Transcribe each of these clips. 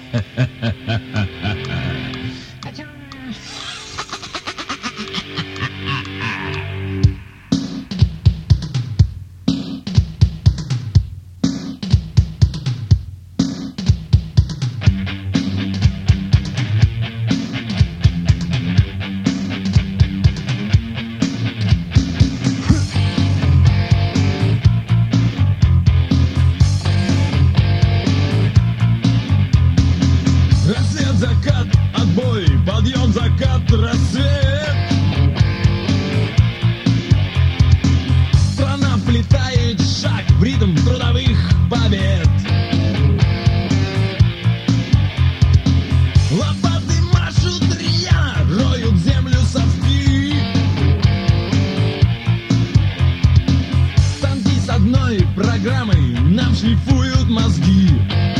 Рассвет, закат, отбой, подъем, закат, рассвет. Страна вплетает шаг в ритм трудовых побед. Лопаты машут рьяно, роют землю совки. Станки с одной программой нам шлифуют мозги.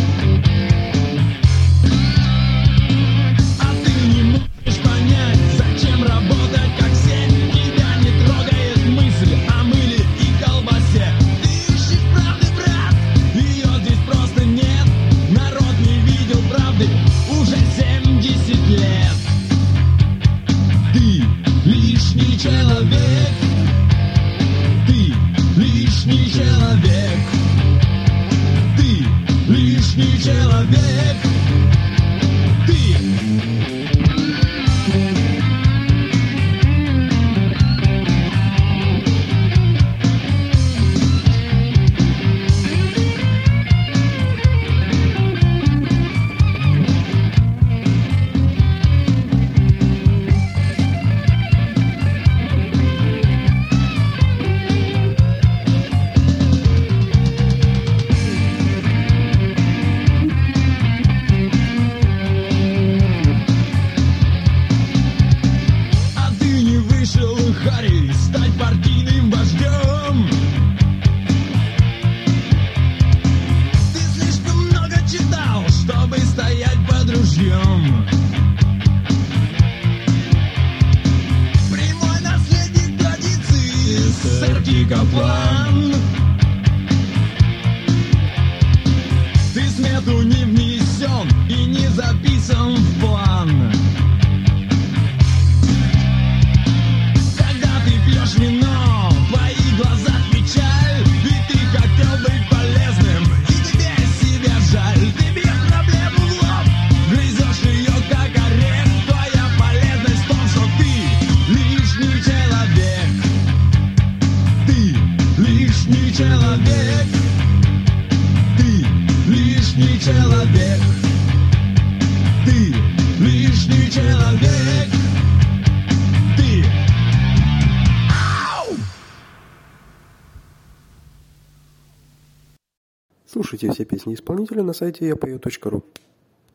Человек, ты лишний человек, ты лишний человек, ты. Харри, стать партийным вождем. Ты слишком много читал, чтобы стоять под ружьем. Прямой наследник традиции, сэр Капlan. Ты смету не внесен и не записан в план. Пьешь вино, в твоих глазах печаль, ведь ты хотел быть полезным, и тебе себя жаль. Ты бьешь проблему в лоб, грызешь ее как орех. Твоя полезность в том, что ты лишний человек. Ты лишний человек. Ты лишний человек. Ты лишний человек. Слушайте все песни исполнителя на сайте yapaya.ru.